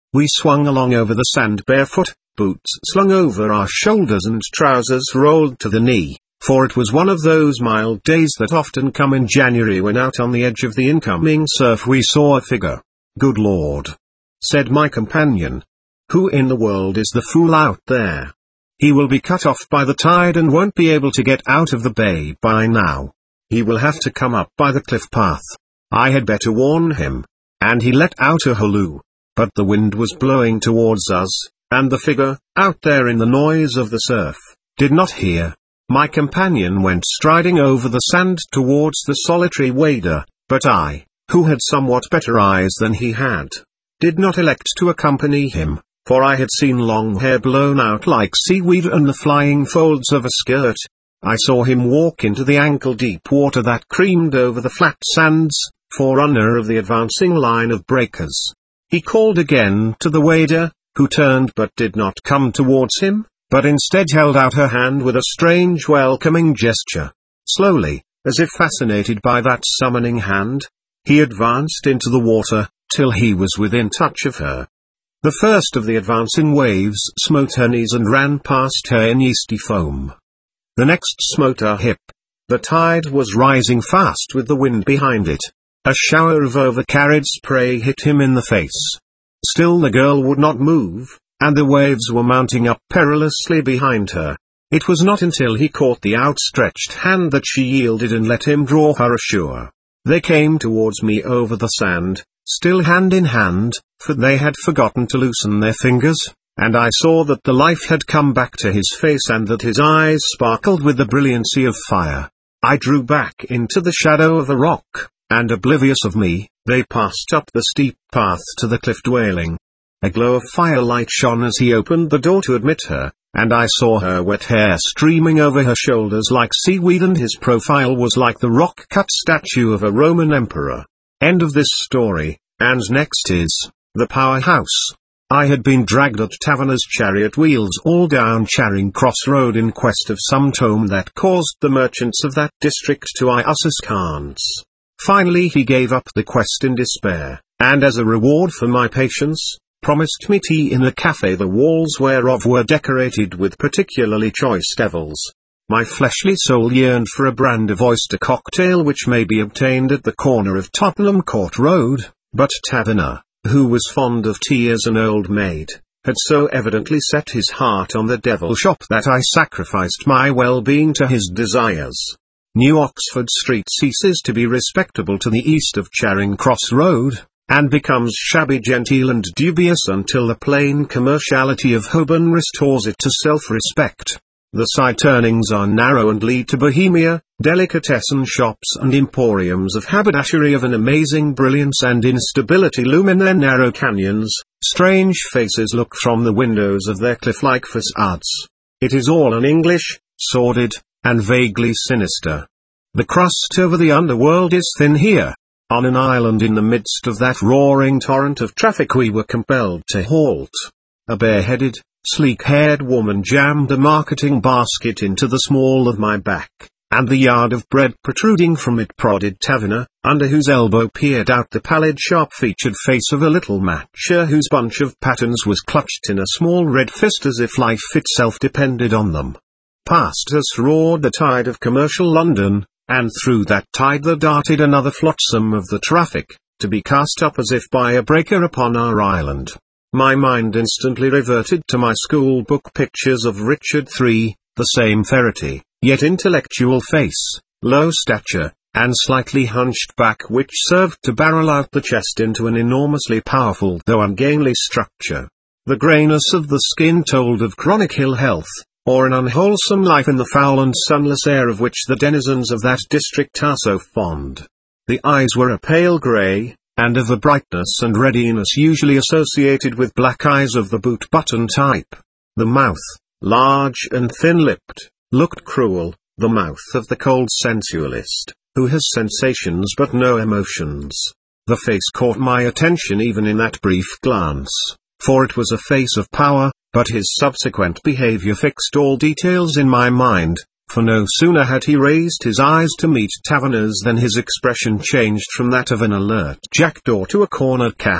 We swung along over the sand barefoot, boots slung over our shoulders and trousers rolled to the knee, for it was one of those mild days that often come in January when out on the edge of the incoming surf we saw a figure. "Good Lord," said my companion. "Who in the world is the fool out there? He will be cut off by the tide and won't be able to get out of the bay by now. He will have to come up by the cliff path. I had better warn him." And he let out a halloo. But the wind was blowing towards us, and the figure, out there in the noise of the surf, did not hear. My companion went striding over the sand towards the solitary wader, but I, who had somewhat better eyes than he had, did not elect to accompany him, for I had seen long hair blown out like seaweed and the flying folds of a skirt. I saw him walk into the ankle-deep water that creamed over the flat sands, forerunner of the advancing line of breakers. He called again to the wader, who turned but did not come towards him, but instead held out her hand with a strange welcoming gesture. Slowly, as if fascinated by that summoning hand, he advanced into the water, till he was within touch of her. The first of the advancing waves smote her knees and ran past her in yeasty foam. The next smote her hip. The tide was rising fast with the wind behind it. A shower of overcarried spray hit him in the face. Still the girl would not move, and the waves were mounting up perilously behind her. It was not until he caught the outstretched hand that she yielded and let him draw her ashore. They came towards me over the sand, still hand in hand, for they had forgotten to loosen their fingers, and I saw that the life had come back to his face and that his eyes sparkled with the brilliancy of fire. I drew back into the shadow of a rock, and oblivious of me, they passed up the steep path to the cliff dwelling. A glow of firelight shone as he opened the door to admit her, and I saw her wet hair streaming over her shoulders like seaweed, and his profile was like the rock-cut statue of a Roman emperor. End of this story, and next is, the powerhouse. I had been dragged at Taverner's chariot wheels all down Charing Cross Road in quest of some tome that caused the merchants of that district to eye us askance. Finally he gave up the quest in despair, and as a reward for my patience, promised me tea in a cafe the walls whereof were decorated with particularly choice devils. My fleshly soul yearned for a brand of oyster cocktail which may be obtained at the corner of Tottenham Court Road, but Taverner, who was fond of tea as an old maid, had so evidently set his heart on the devil shop that I sacrificed my well-being to his desires. New Oxford Street ceases to be respectable to the east of Charing Cross Road, and becomes shabby genteel and dubious until the plain commerciality of Holborn restores it to self-respect. The side turnings are narrow and lead to Bohemia, delicatessen shops and emporiums of haberdashery of an amazing brilliance and instability loom in their narrow canyons. Strange faces look from the windows of their cliff-like facades. It is all un-English, sordid, and vaguely sinister. The crust over the underworld is thin here. On an island in the midst of that roaring torrent of traffic we were compelled to halt. A bareheaded, sleek-haired woman jammed a marketing basket into the small of my back, and the yard of bread protruding from it prodded Taverner, under whose elbow peered out the pallid sharp-featured face of a little matcher whose bunch of patterns was clutched in a small red fist as if life itself depended on them. Past us roared the tide of commercial London, and through that tide there darted another flotsam of the traffic, to be cast up as if by a breaker upon our island. My mind instantly reverted to my school book pictures of Richard III, the same ferrety, yet intellectual face, low stature, and slightly hunched back, which served to barrel out the chest into an enormously powerful though ungainly structure. The greyness of the skin told of chronic ill health, or an unwholesome life in the foul and sunless air of which the denizens of that district are so fond. The eyes were a pale grey, and of a brightness and readiness usually associated with black eyes of the boot-button type. The mouth, large and thin-lipped, looked cruel, the mouth of the cold sensualist, who has sensations but no emotions. The face caught my attention even in that brief glance, for it was a face of power, but his subsequent behavior fixed all details in my mind, for no sooner had he raised his eyes to meet Taverner's than his expression changed from that of an alert jackdaw to a cornered cat.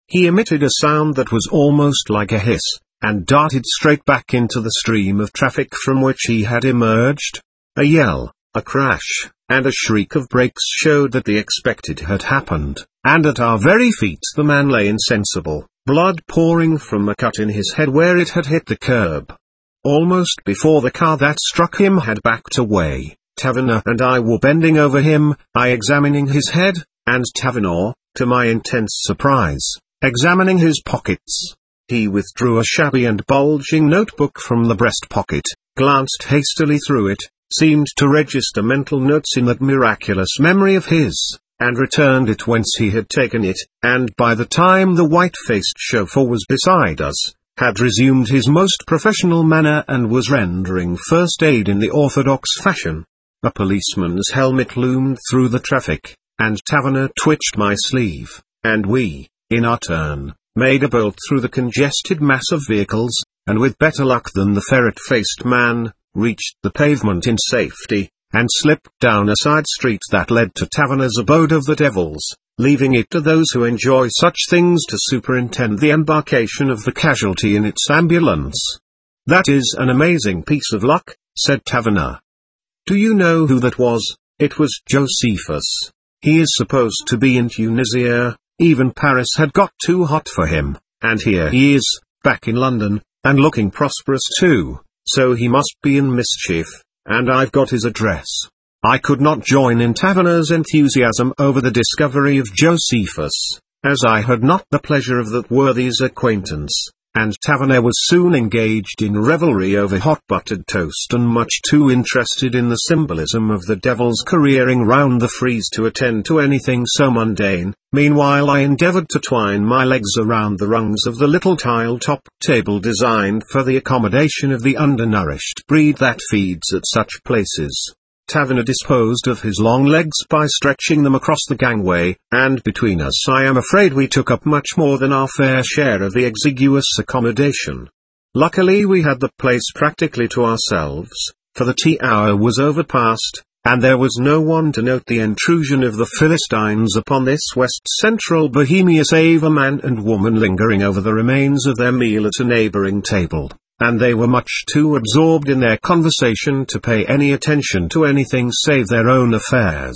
He emitted a sound that was almost like a hiss, and darted straight back into the stream of traffic from which he had emerged. A yell, a crash, and a shriek of brakes showed that the expected had happened, and at our very feet the man lay insensible, blood pouring from a cut in his head where it had hit the curb. Almost before the car that struck him had backed away, Taverner and I were bending over him, I examining his head, and Taverner, to my intense surprise, examining his pockets. He withdrew a shabby and bulging notebook from the breast pocket, glanced hastily through it, seemed to register mental notes in that miraculous memory of his, and returned it whence he had taken it, and by the time the white-faced chauffeur was beside us, had resumed his most professional manner and was rendering first aid in the orthodox fashion. A policeman's helmet loomed through the traffic, and Taverner twitched my sleeve, and we, in our turn, made a bolt through the congested mass of vehicles, and with better luck than the ferret-faced man, reached the pavement in safety, and slipped down a side street that led to Taverner's abode of the devils, leaving it to those who enjoy such things to superintend the embarkation of the casualty in its ambulance. "That is an amazing piece of luck," said Taverner. "Do you know who that was?" "It was Josephus. He is supposed to be in Tunisia. Even Paris had got too hot for him, and here he is, back in London, and looking prosperous too, so he must be in mischief, and I've got his address." I could not join in Taverner's enthusiasm over the discovery of Josephus, as I had not the pleasure of that worthy's acquaintance, and Taverner was soon engaged in revelry over hot buttered toast and much too interested in the symbolism of the devil's careering round the frieze to attend to anything so mundane. Meanwhile I endeavored to twine my legs around the rungs of the little tile-top table designed for the accommodation of the undernourished breed that feeds at such places. Taverner disposed of his long legs by stretching them across the gangway, and between us I am afraid we took up much more than our fair share of the exiguous accommodation. Luckily we had the place practically to ourselves, for the tea hour was overpast, and there was no one to note the intrusion of the Philistines upon this west-central Bohemia save a man and woman lingering over the remains of their meal at a neighboring table, and they were much too absorbed in their conversation to pay any attention to anything save their own affairs.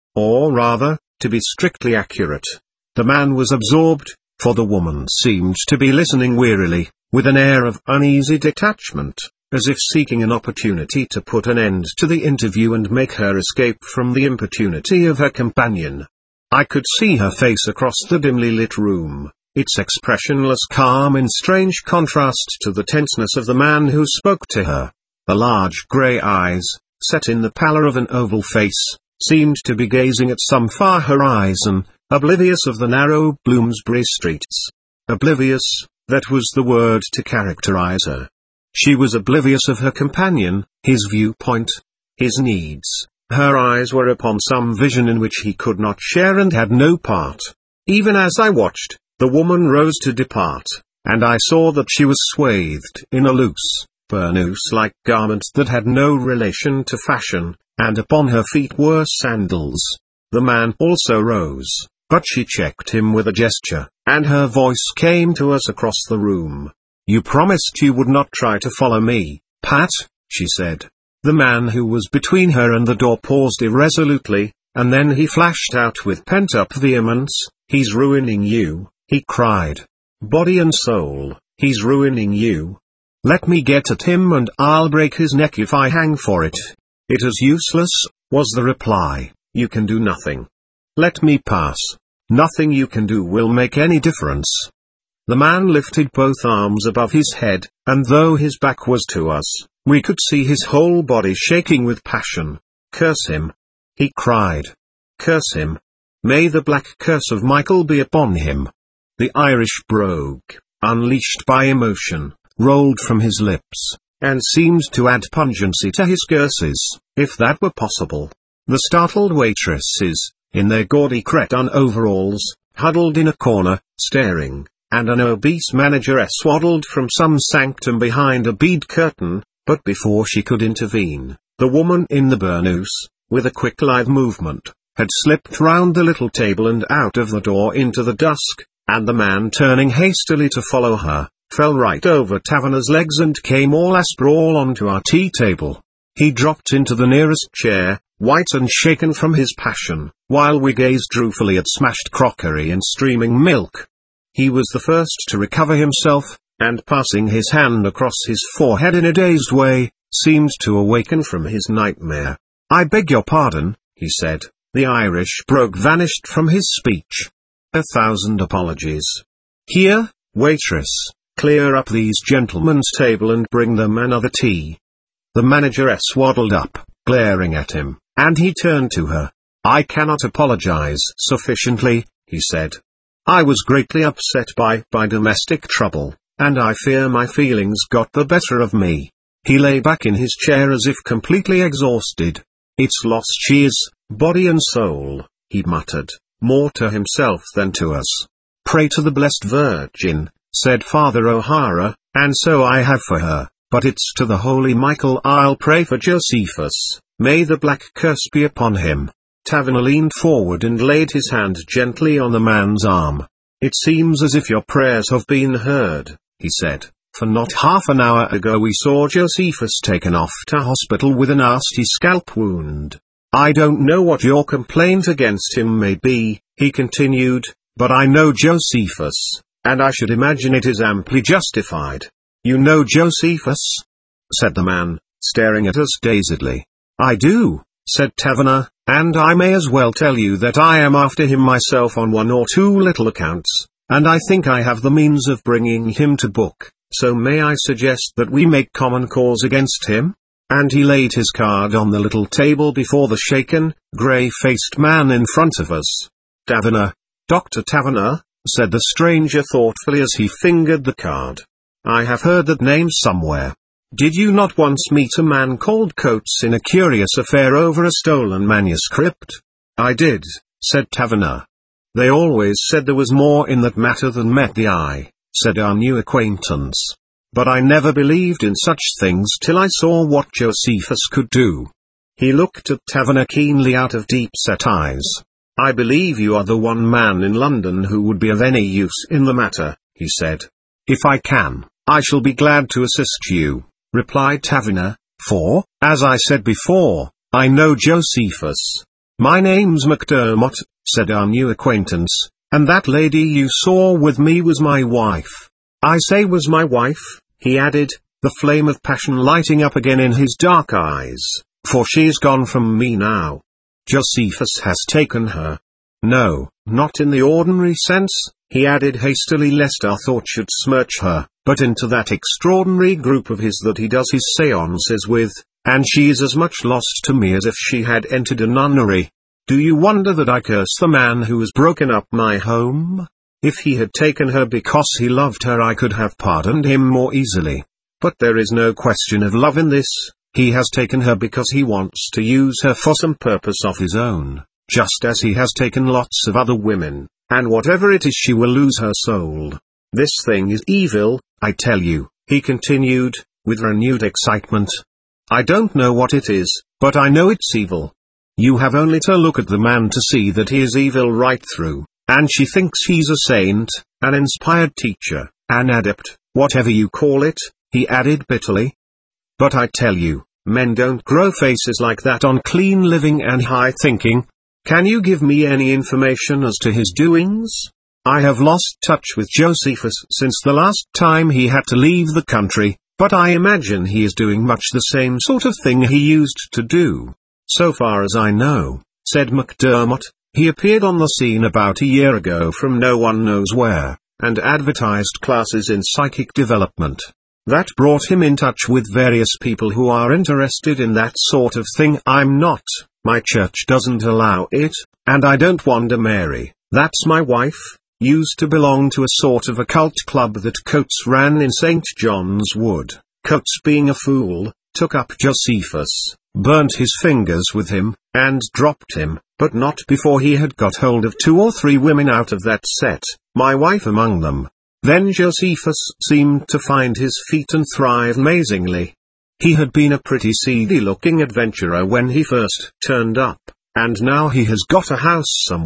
Or rather, to be strictly accurate, the man was absorbed, for the woman seemed to be listening wearily, with an air of uneasy detachment, as if seeking an opportunity to put an end to the interview and make her escape from the importunity of her companion. I could see her face across the dimly lit room, its expressionless calm in strange contrast to the tenseness of the man who spoke to her. The large grey eyes, set in the pallor of an oval face, seemed to be gazing at some far horizon, oblivious of the narrow Bloomsbury streets. Oblivious, that was the word to characterize her. She was oblivious of her companion, his viewpoint, his needs. Her eyes were upon some vision in which he could not share and had no part. Even as I watched, the woman rose to depart, and I saw that she was swathed in a loose, burnous-like garment that had no relation to fashion, and upon her feet were sandals. The man also rose, but she checked him with a gesture, and her voice came to us across the room. "You promised you would not try to follow me, Pat," she said. The man who was between her and the door paused irresolutely, and then he flashed out with pent-up vehemence, "He's ruining you," he cried. "Body and soul, he's ruining you. Let me get at him and I'll break his neck if I hang for it." "It is useless," was the reply. "You can do nothing. Let me pass. Nothing you can do will make any difference." The man lifted both arms above his head, and though his back was to us, we could see his whole body shaking with passion. "Curse him!" he cried. "Curse him! May the black curse of Michael be upon him." The Irish brogue, unleashed by emotion, rolled from his lips, and seemed to add pungency to his curses, if that were possible. The startled waitresses, in their gaudy cretonne overalls, huddled in a corner, staring, and an obese manageress waddled from some sanctum behind a bead curtain, but before she could intervene, the woman in the burnous, with a quick lithe movement, had slipped round the little table and out of the door into the dusk, and the man turning hastily to follow her, fell right over Taverner's legs and came all asprawl onto our tea table. He dropped into the nearest chair, white and shaken from his passion, while we gazed ruefully at smashed crockery and streaming milk. He was the first to recover himself, and passing his hand across his forehead in a dazed way, seemed to awaken from his nightmare. "I beg your pardon," he said. The Irish brogue vanished from his speech. "1,000 apologies. Here, waitress, clear up these gentlemen's table and bring them another tea." The manageress waddled up, glaring at him, and he turned to her. "I cannot apologize sufficiently," he said. "I was greatly upset by domestic trouble, and I fear my feelings got the better of me." He lay back in his chair as if completely exhausted. "It's lost she's, body and soul," he muttered, more to himself than to us. "Pray to the Blessed Virgin," said Father O'Hara, "and so I have for her, but it's to the Holy Michael I'll pray for Josephus, may the black curse be upon him." Taverner leaned forward and laid his hand gently on the man's arm. "It seems as if your prayers have been heard," he said, "for not half an hour ago we saw Josephus taken off to hospital with a nasty scalp wound. I don't know what your complaint against him may be," he continued, "but I know Josephus, and I should imagine it is amply justified." "You know Josephus?" said the man, staring at us dazedly. "I do," said Taverner, "and I may as well tell you that I am after him myself on one or two little accounts, and I think I have the means of bringing him to book, so may I suggest that we make common cause against him?" And he laid his card on the little table before the shaken, grey-faced man in front of us. "Taverner, Dr. Taverner," said the stranger thoughtfully as he fingered the card. "I have heard that name somewhere. Did you not once meet a man called Coates in a curious affair over a stolen manuscript?" "I did," said Taverner. "They always said there was more in that matter than met the eye," said our new acquaintance. "But I never believed in such things till I saw what Josephus could do." He looked at Taverner keenly out of deep-set eyes. "I believe you are the one man in London who would be of any use in the matter," he said. "If I can, I shall be glad to assist you," replied Taverner, "for, as I said before, I know Josephus." "My name's McDermott," said our new acquaintance, "and that lady you saw with me was my wife. I say was my wife," he added, the flame of passion lighting up again in his dark eyes, "for she's gone from me now. Josephus has taken her. No, not in the ordinary sense," he added hastily lest our thought should smirch her, "but into that extraordinary group of his that he does his seances with, and she is as much lost to me as if she had entered a nunnery. Do you wonder that I curse the man who has broken up my home? If he had taken her because he loved her I could have pardoned him more easily. But there is no question of love in this, he has taken her because he wants to use her for some purpose of his own, just as he has taken lots of other women, and whatever it is she will lose her soul. This thing is evil, I tell you," he continued, with renewed excitement. "I don't know what it is, but I know it's evil. You have only to look at the man to see that he is evil right through, and she thinks he's a saint, an inspired teacher, an adept, whatever you call it," he added bitterly. "But I tell you, men don't grow faces like that on clean living and high thinking. Can you give me any information as to his doings? I have lost touch with Josephus since the last time he had to leave the country, but I imagine he is doing much the same sort of thing he used to do." "So far as I know," said McDermott, "he appeared on the scene about a year ago from no one knows where, and advertised classes in psychic development. That brought him in touch with various people who are interested in that sort of thing. I'm not, my church doesn't allow it, and I don't wonder Mary, that's my wife, used to belong to a sort of occult club that Coates ran in St. John's Wood. Coates, being a fool, took up Josephus, burnt his fingers with him, and dropped him, but not before he had got hold of 2 or 3 women out of that set, my wife among them. Then Josephus seemed to find his feet and thrive amazingly. He had been a pretty seedy-looking adventurer when he first turned up, and now he has got a house somewhere,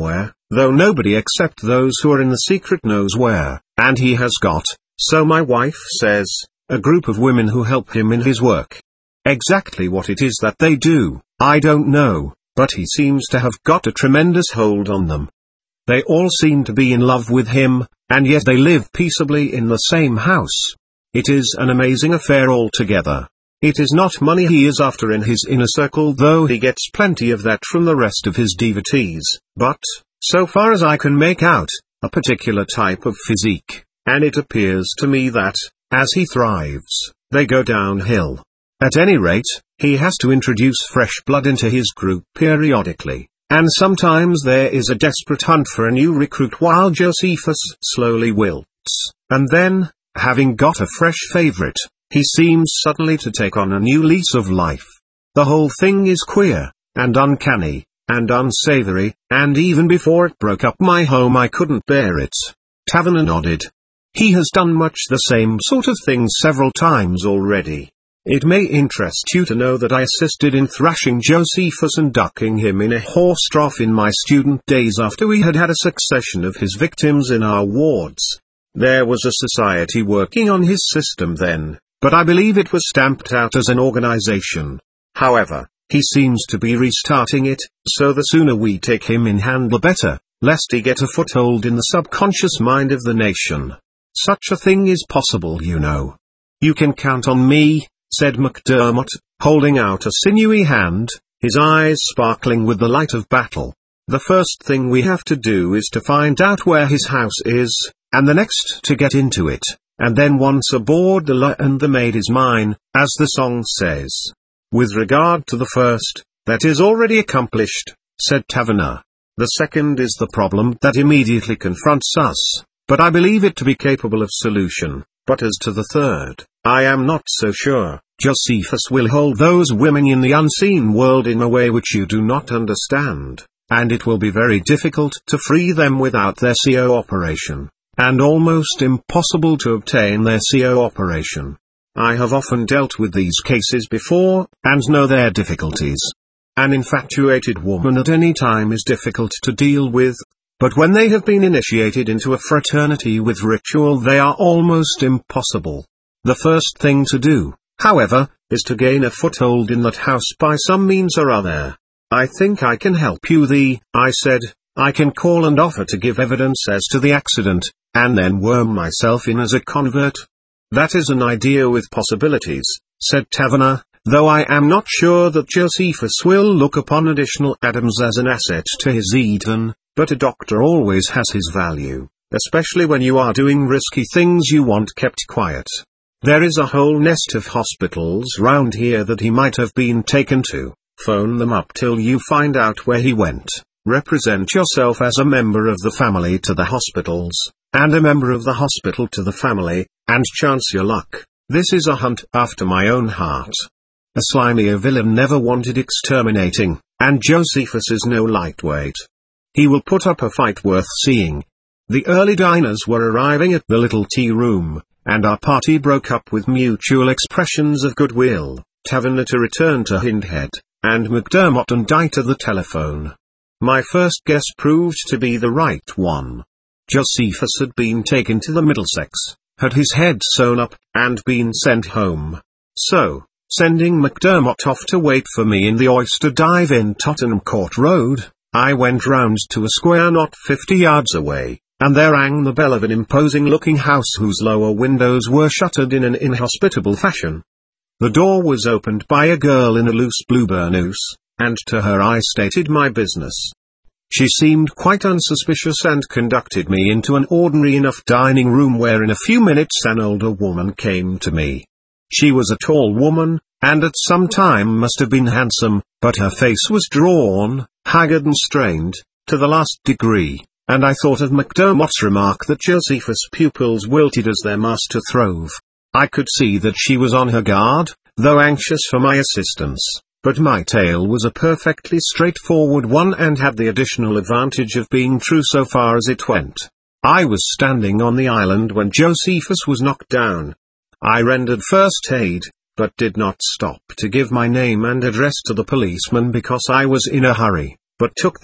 though nobody except those who are in the secret knows where, and he has got, so my wife says, a group of women who help him in his work. Exactly what it is that they do, I don't know, but he seems to have got a tremendous hold on them. They all seem to be in love with him, and yet they live peaceably in the same house. It is an amazing affair altogether. It is not money he is after in his inner circle, though he gets plenty of that from the rest of his devotees, but, so far as I can make out, a particular type of physique, and it appears to me that, as he thrives, they go downhill. At any rate, he has to introduce fresh blood into his group periodically, and sometimes there is a desperate hunt for a new recruit while Josephus slowly wilts, and then, having got a fresh favorite, he seems suddenly to take on a new lease of life. The whole thing is queer, and uncanny, and unsavory, and even before it broke up my home I couldn't bear it. Taverner nodded. He has done much the same sort of thing several times already. It may interest you to know that I assisted in thrashing Josephus and ducking him in a horse trough in my student days after we had had a succession of his victims in our wards. There was a society working on his system then, but I believe it was stamped out as an organization. However, he seems to be restarting it, so the sooner we take him in hand the better, lest he get a foothold in the subconscious mind of the nation. Such a thing is possible, you know. You can count on me, said McDermott, holding out a sinewy hand, his eyes sparkling with the light of battle. The first thing we have to do is to find out where his house is, and the next to get into it, and then once aboard the and the maid is mine, as the song says. With regard to the first, that is already accomplished, said Taverner. The second is the problem that immediately confronts us, but I believe it to be capable of solution. But as to the third, I am not so sure. Josephus will hold those women in the unseen world in a way which you do not understand, and it will be very difficult to free them without their CO operation, and almost impossible to obtain their CO operation. I have often dealt with these cases before, and know their difficulties. An infatuated woman at any time is difficult to deal with, but when they have been initiated into a fraternity with ritual they are almost impossible. The first thing to do, however, is to gain a foothold in that house by some means or other. I think I can help you. I said, I can call and offer to give evidence as to the accident, and then worm myself in as a convert. That is an idea with possibilities, said Taverner, though I am not sure that Josephus will look upon additional Adams as an asset to his Eden, but a doctor always has his value, especially when you are doing risky things you want kept quiet. There is a whole nest of hospitals round here that he might have been taken to. Phone them up till you find out where he went. Represent yourself as a member of the family to the hospitals, and a member of the hospital to the family, and chance your luck. This is a hunt after my own heart. A slimier villain never wanted exterminating, and Josephus is no lightweight. He will put up a fight worth seeing. The early diners were arriving at the little tea room, and our party broke up with mutual expressions of goodwill, Taverner to return to Hindhead, and McDermott and I to the telephone. My first guess proved to be the right one. Josephus had been taken to the Middlesex, had his head sewn up, and been sent home. So, sending McDermott off to wait for me in the Oyster Dive in Tottenham Court Road, I went round to a square not 50 yards away, and there rang the bell of an imposing-looking house whose lower windows were shuttered in an inhospitable fashion. The door was opened by a girl in a loose blue burnous, and to her I stated my business. She seemed quite unsuspicious and conducted me into an ordinary enough dining room where in a few minutes an older woman came to me. She was a tall woman, and at some time must have been handsome, but her face was drawn, haggard and strained, to the last degree, and I thought of McDermott's remark that Josephus' pupils wilted as their master throve. I could see that she was on her guard, though anxious for my assistance, but my tale was a perfectly straightforward one and had the additional advantage of being true so far as it went. I was standing on the island when Josephus was knocked down. I rendered first aid, but did not stop to give my name and address to the policeman because I was in a hurry, but took this,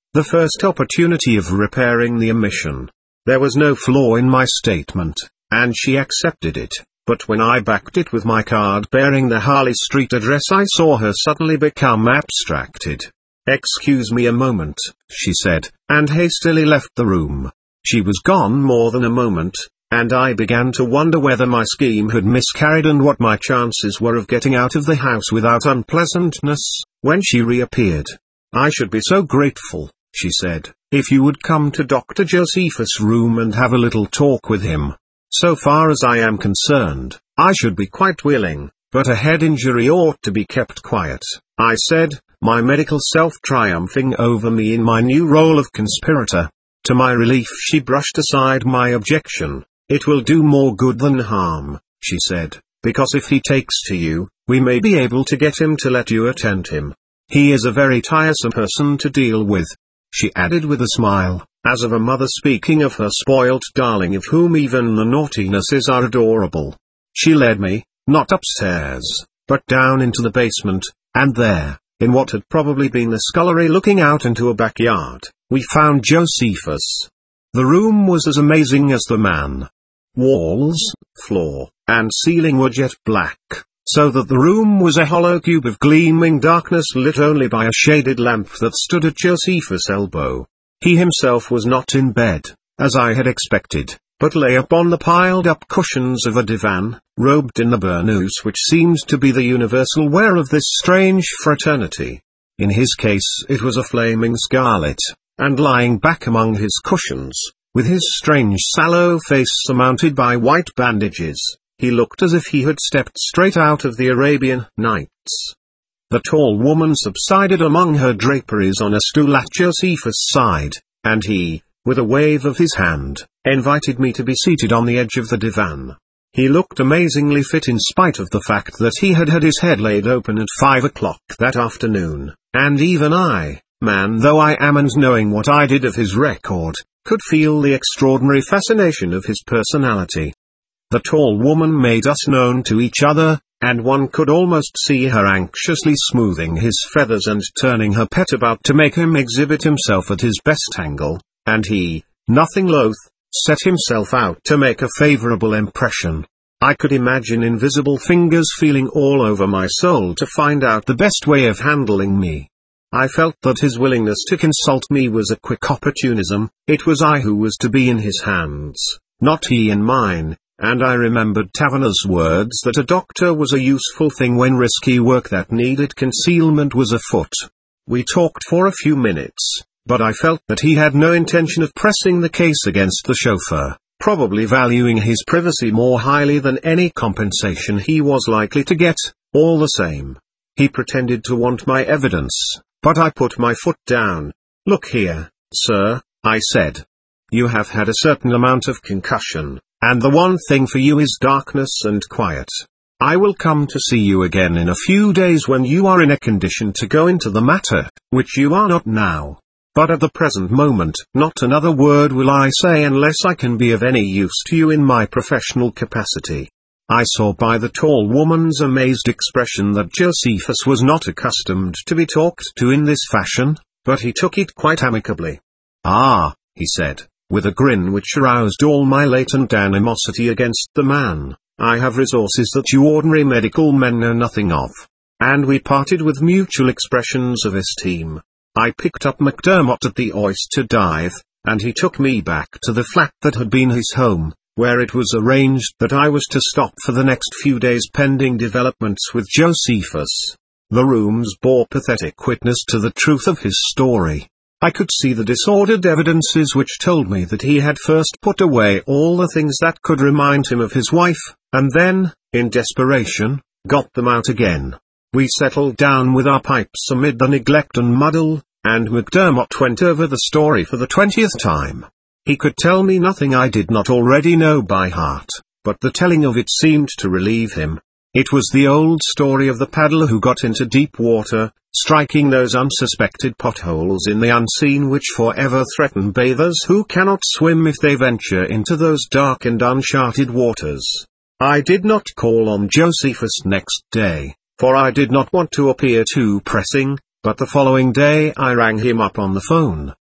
the first opportunity of repairing the omission. There was no flaw in my statement, and she accepted it, but when I backed it with my card bearing the Harley Street address, I saw her suddenly become abstracted. "Excuse me a moment," she said, and hastily left the room. She was gone more than a moment, and I began to wonder whether my scheme had miscarried and what my chances were of getting out of the house without unpleasantness, when she reappeared. "I should be so grateful," she said, "if you would come to Dr. Josephus' room and have a little talk with him. So far as I am concerned, I should be quite willing, but a head injury ought to be kept quiet," I said, my medical self triumphing over me in my new role of conspirator. To my relief, she brushed aside my objection. "It will do more good than harm," she said, "because if he takes to you, we may be able to get him to let you attend him. He is a very tiresome person to deal with," she added with a smile, as of a mother speaking of her spoilt darling of whom even the naughtinesses are adorable. She led me, not upstairs, but down into the basement, and there, in what had probably been the scullery looking out into a backyard, we found Josephus. The room was as amazing as the man. Walls, floor, and ceiling were jet black, so that the room was a hollow cube of gleaming darkness lit only by a shaded lamp that stood at Josephus' elbow. He himself was not in bed, as I had expected, but lay upon the piled-up cushions of a divan, robed in the burnous which seemed to be the universal wear of this strange fraternity. In his case it was a flaming scarlet, and lying back among his cushions, with his strange sallow face surmounted by white bandages, he looked as if he had stepped straight out of the Arabian Nights. The tall woman subsided among her draperies on a stool at Josephus' side, and he, with a wave of his hand, invited me to be seated on the edge of the divan. He looked amazingly fit in spite of the fact that he had had his head laid open at 5 o'clock that afternoon, and even I, man though I am and knowing what I did of his record, could feel the extraordinary fascination of his personality. The tall woman made us known to each other, and one could almost see her anxiously smoothing his feathers and turning her pet about to make him exhibit himself at his best angle, and he, nothing loath, set himself out to make a favorable impression. I could imagine invisible fingers feeling all over my soul to find out the best way of handling me. I felt that his willingness to consult me was a quick opportunism. It was I who was to be in his hands, not he in mine, and I remembered Taverner's words that a doctor was a useful thing when risky work that needed concealment was afoot. We talked for a few minutes, but I felt that he had no intention of pressing the case against the chauffeur, probably valuing his privacy more highly than any compensation he was likely to get. All the same, he pretended to want my evidence, but I put my foot down. "Look here, sir," I said. "You have had a certain amount of concussion, and the one thing for you is darkness and quiet. I will come to see you again in a few days when you are in a condition to go into the matter, which you are not now. But at the present moment, not another word will I say unless I can be of any use to you in my professional capacity." I saw by the tall woman's amazed expression that Josephus was not accustomed to be talked to in this fashion, but he took it quite amicably. "Ah," he said, with a grin which aroused all my latent animosity against the man, "I have resources that you ordinary medical men know nothing of." And we parted with mutual expressions of esteem. I picked up McDermott at the Oyster Dive, and he took me back to the flat that had been his home, where it was arranged that I was to stop for the next few days pending developments with Josephus. The rooms bore pathetic witness to the truth of his story. I could see the disordered evidences which told me that he had first put away all the things that could remind him of his wife, and then, in desperation, got them out again. We settled down with our pipes amid the neglect and muddle, and McDermott went over the story for the 20th time. He could tell me nothing I did not already know by heart, but the telling of it seemed to relieve him. It was the old story of the paddler who got into deep water, striking those unsuspected potholes in the unseen which forever threaten bathers who cannot swim if they venture into those dark and uncharted waters. I did not call on Josephus next day, for I did not want to appear too pressing, but the following day I rang him up on the phone.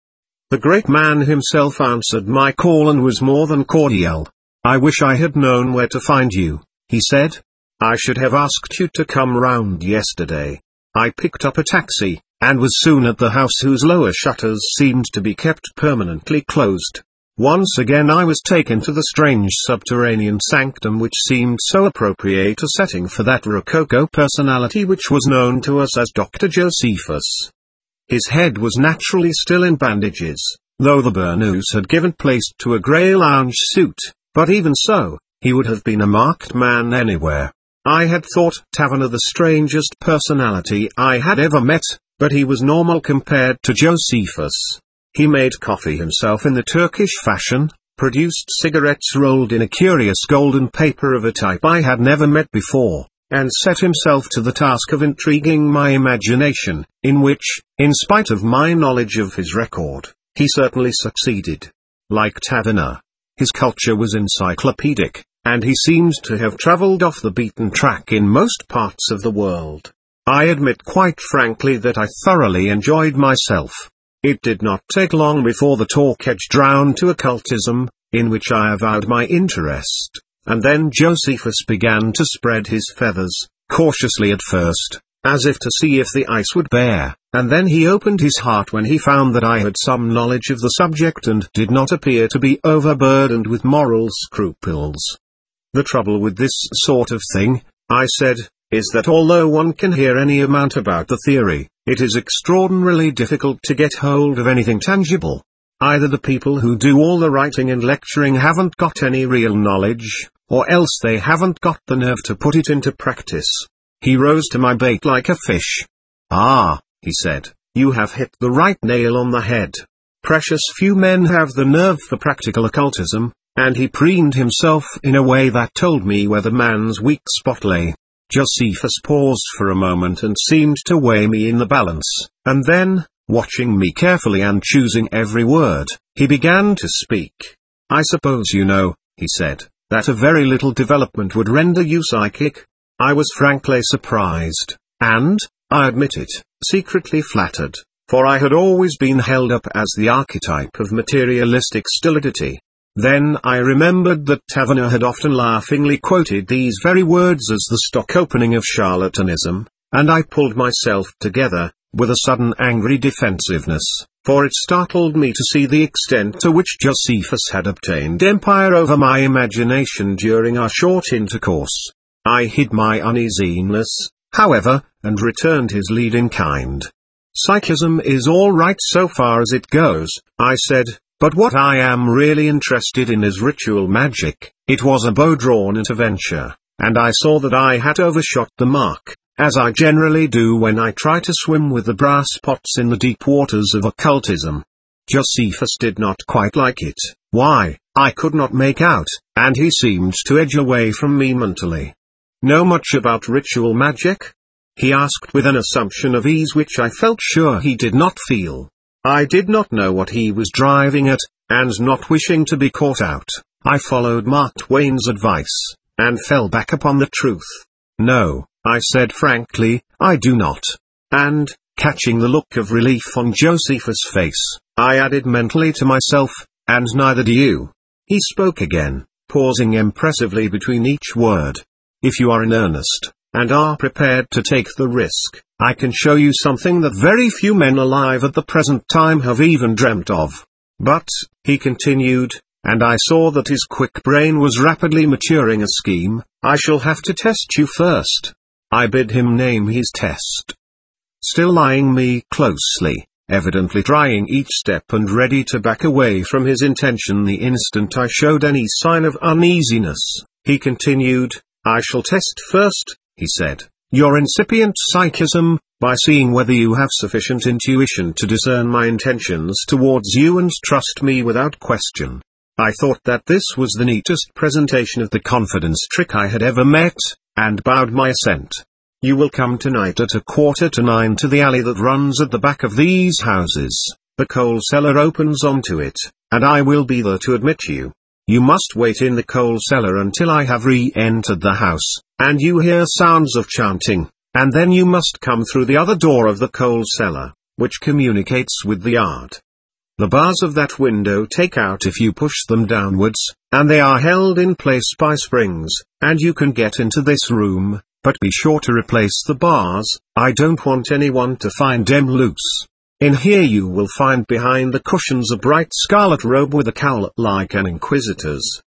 The great man himself answered my call and was more than cordial. "I wish I had known where to find you," he said. "I should have asked you to come round yesterday." I picked up a taxi, and was soon at the house whose lower shutters seemed to be kept permanently closed. Once again I was taken to the strange subterranean sanctum which seemed so appropriate a setting for that rococo personality which was known to us as Dr. Josephus. His head was naturally still in bandages, though the burnous had given place to a grey lounge suit, but even so, he would have been a marked man anywhere. I had thought Taverner the strangest personality I had ever met, but he was normal compared to Josephus. He made coffee himself in the Turkish fashion, produced cigarettes rolled in a curious golden paper of a type I had never met before, and set himself to the task of intriguing my imagination, in which, in spite of my knowledge of his record, he certainly succeeded. Like Taverner, his culture was encyclopedic, and he seemed to have travelled off the beaten track in most parts of the world. I admit quite frankly that I thoroughly enjoyed myself. It did not take long before the talk edged round to occultism, in which I avowed my interest, and then Josephus began to spread his feathers, cautiously at first, as if to see if the ice would bear, and then he opened his heart when he found that I had some knowledge of the subject and did not appear to be overburdened with moral scruples. "The trouble with this sort of thing," I said, "is that although one can hear any amount about the theory, it is extraordinarily difficult to get hold of anything tangible. Either the people who do all the writing and lecturing haven't got any real knowledge, or else they haven't got the nerve to put it into practice." He rose to my bait like a fish. "Ah," he said, "you have hit the right nail on the head. Precious few men have the nerve for practical occultism," and he preened himself in a way that told me where the man's weak spot lay. Josephus paused for a moment and seemed to weigh me in the balance, and then, watching me carefully and choosing every word, he began to speak. "I suppose you know," he said, "that a very little development would render you psychic?" I was frankly surprised, and, I admit it, secretly flattered, for I had always been held up as the archetype of materialistic stolidity. Then I remembered that Taverner had often laughingly quoted these very words as the stock opening of charlatanism, and I pulled myself together, with a sudden angry defensiveness, for it startled me to see the extent to which Josephus had obtained empire over my imagination during our short intercourse. I hid my uneasiness, however, and returned his lead in kind. "Psychism is all right so far as it goes," I said. "But what I am really interested in is ritual magic." It was a bow-drawn intervention, and I saw that I had overshot the mark, as I generally do when I try to swim with the brass pots in the deep waters of occultism. Josephus did not quite like it. Why, I could not make out, and he seemed to edge away from me mentally. "Know much about ritual magic?" he asked with an assumption of ease which I felt sure he did not feel. I did not know what he was driving at, and not wishing to be caught out, I followed Mark Twain's advice, and fell back upon the truth. "No," I said frankly, "I do not." And, catching the look of relief on Josephus' face, I added mentally to myself, "And neither do you." He spoke again, pausing impressively between each word. "If you are in earnest, and are prepared to take the risk, I can show you something that very few men alive at the present time have even dreamt of. But," he continued, and I saw that his quick brain was rapidly maturing a scheme, "I shall have to test you first." I bid him name his test. Still eyeing me closely, evidently trying each step and ready to back away from his intention the instant I showed any sign of uneasiness, he continued, "I shall test first," he said, "your incipient psychism, by seeing whether you have sufficient intuition to discern my intentions towards you and trust me without question." I thought that this was the neatest presentation of the confidence trick I had ever met, and bowed my assent. "You will come tonight at 8:45 to the alley that runs at the back of these houses. The coal cellar opens onto it, and I will be there to admit you. You must wait in the coal cellar until I have re-entered the house, and you hear sounds of chanting, and then you must come through the other door of the coal cellar, which communicates with the yard. The bars of that window take out if you push them downwards, and they are held in place by springs, and you can get into this room, but be sure to replace the bars. I don't want anyone to find them loose. In here you will find behind the cushions a bright scarlet robe with a cowl like an inquisitor's.